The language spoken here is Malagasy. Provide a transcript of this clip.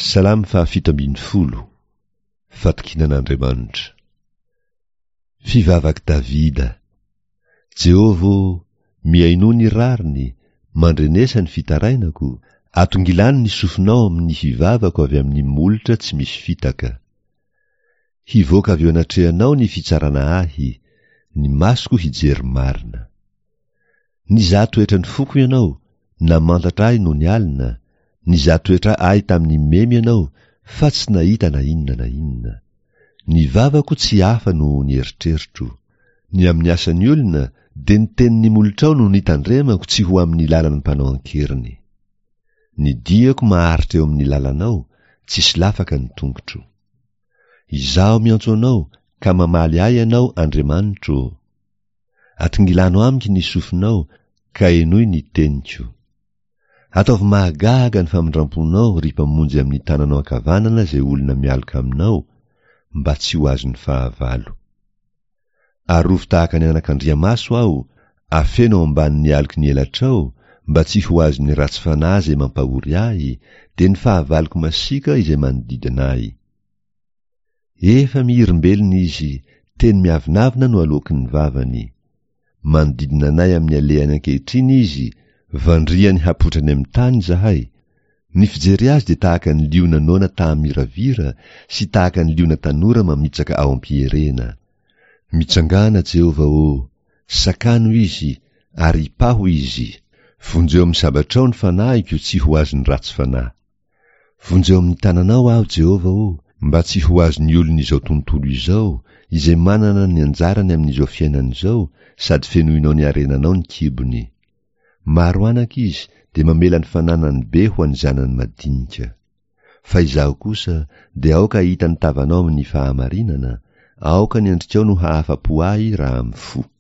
Salamy 710. Fatokinan'Andriamanitra. Fivavaky Davida. Jehova, miaino ny rariny, mandrenesa ny fitarainako, atongilany ny sofinao amin'ny hivavako avy amin'ny molotra tsy misy fitaka. Hivoaka avy eo anatrehanao ny fitsarana ahy, ny masoko hijery marina. Nizaha toetra ny foko ianao, namantatra ahy no nialina, nizaha toetra ahy tamin'ny memy ianao, fa tsy nahita na inona na inona. Ny vavako tsy hafa no nieritreritro. Ny amin'ny asan'ny olona, de ny tenin'ny molotrao no nitandremako tsy ho amin'ny lalan'ny mpanao ankeriny. Ny diako maharitra eo amin'ny lalanao, tsisy lafaka ny tongotro. Izaho miantso anao, ka mamaly ahy ianao, Andriamanitro. Atongilano amiko ny sofinao, ka enoy ny teniko. Ataovy mahagaga ny famindramponao ry mpamonjy amin'ny tananao ankavanana zay olona mialoka aminao, mba tsy ho azon'ny fahavalo. Arovy tahaka ny anak'Andriamaso aho, afeno ambanin'ny aloky ny elatrao, mba tsy ho azon'ny ratsy fanahy izay mampahory ahy, de ny fahavaloko masika izay manodidina ahy. Efa mihirimbelona izy, teny miavinavina no alokin'ny vavany. Manodidina anay amin'ny alehany ankehitriny izy, vandriany hapotrany amin'ny tany zahay. Ny fijery azy de tahaka ny liona nona tahamiravira, sy tahaka ny liona tanora mamitsaka ao am-pierena. Mitsangana Jehova sakano izy, ary paho izy. Vonjeo amin'ny sabatrao ny fanahiko tsy ho azon'ny ratsy fanahy. Vonjeo amin'ny tananao aho Jehova mba tsy ho azon'ny olona izao tontolo izao, izay manana ny anjarany amin'izao fiainana izao, sady fenoinao ny arenanao ny kibony. Maro anaka izy, de mamela ny fananany be ho an'ny zanany madinika. Fa izaho kosa, de aoka hita ny tavanao amin'ny fahamarinana, aoka ny andrikao no hahafa-po ahy raha amin'ny fo.